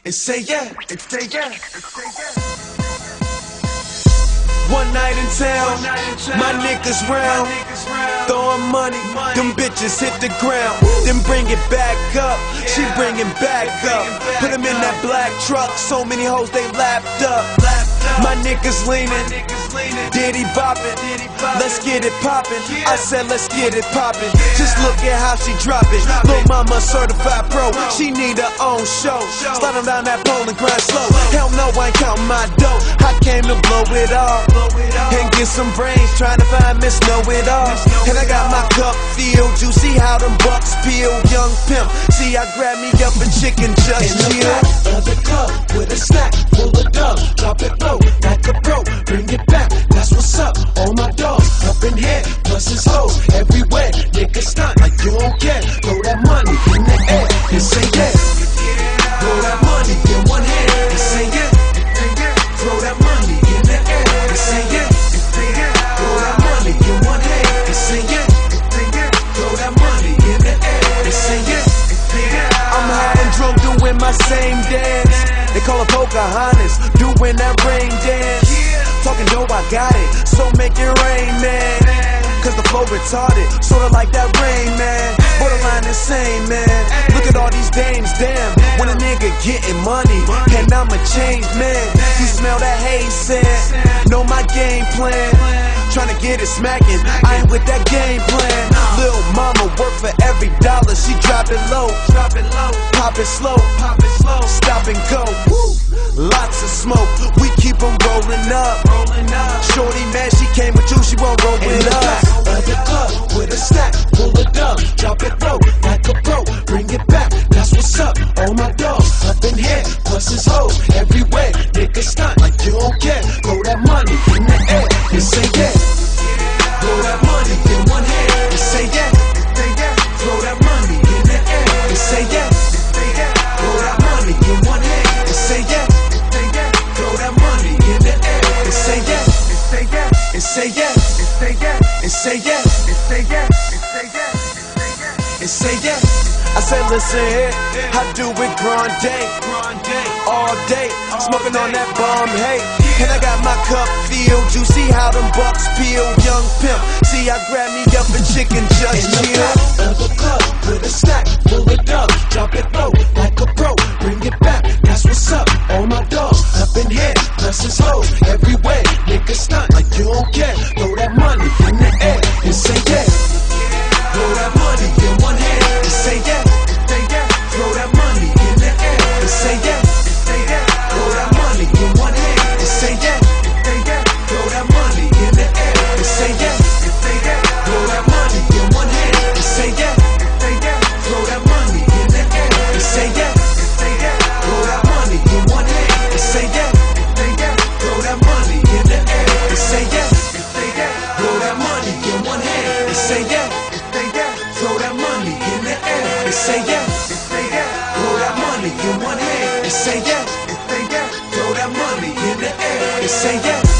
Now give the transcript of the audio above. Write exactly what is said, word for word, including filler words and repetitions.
and say yeah, and say yeah, and say yeah. One night in town, my niggas round, throwing money, them bitches hit the ground, then bring it back up, she bring it back up, put them in that black truck, so many hoes they lapped up, my niggas leaning, Diddy bopping, let's get it poppin', I said let's get it poppin', just look at how she drop it, Lil' mama certified pro, she need her own show, sliding down that pole and grind slow, hell no I ain't counting my dough, I came to blow it all, and get some brains, trying to find Miss Know-It-All. And I got my cup filled, you see how them bucks peel. Young pimp, see I grab me up a chicken just chill. In the back of the club with a snack full of dub, drop it low like a bro, bring it back. That's what's up. All my dogs up in here, plus his hoes everywhere. Niggas stunt like you don't care. Throw that money in the air and say yeah. Throw that money in one hand and say yeah. Throw that money in the air and say yeah. Throw that money in one hand and say yeah. Throw that money in the air and say yeah. I'm high and drunk doing my same dance. They call it Pocahontas, doing that rain dance. Talking dope, I got it, so make it rain, man. Cause the flow retarded, sorta like that rain, man. Borderline insane, man. Look at all these dames, damn. When a nigga getting money, and I'm a changed man. You smell that haze scent, know my game plan. Tryna get it smacking, I ain't with that game plan. Lil' mama work for every dollar, she drop it low, pop it slow, stop and go. Lots of smoke, we keep 'em rolling up. Shorty mad, she came with you, she won't roll with us. Of the club with a stack full of dub, drop it low like a pro, bring it back. That's what's up. All my dogs up in here, plus his hoes everywhere. Niggas stunt like you don't care. Throw that money in the air and say yeah. Throw that money in one hand and say yeah. Throw that money in the air and say yeah. Throw that money in one hand and say yeah. Throw that money in the air and say yeah. And say yeah. And say yeah. And say yeah. I said listen here, I do it grande, all day, smoking on that bomb hay. And I got my cup filled, you see how them bucks peel. Young pimp, see I grab me up a chicken just chill. In the back of the club with a stack full of dub, drop it low like a pro, bring it back. That's what's up. All my dogs up in here, plus his hoes everywhere. Niggas stunt like you don't care. Throw that money in the air and say yeah. Throw that money in one hand and say yeah. Throw that money in the air and say yeah. Throw that money in one hand and say yeah. Throw that money in the air and say yeah. Throw that money in one hand and say yeah. Throw that money in the air and say yeah. Throw that money in one hand and say yeah. Throw that money in the air and say yeah. Throw that money in one hand and say yeah. Throw that money in the air and say yeah. Throw that money in one hand and say yeah. Throw that money in the air and say yeah.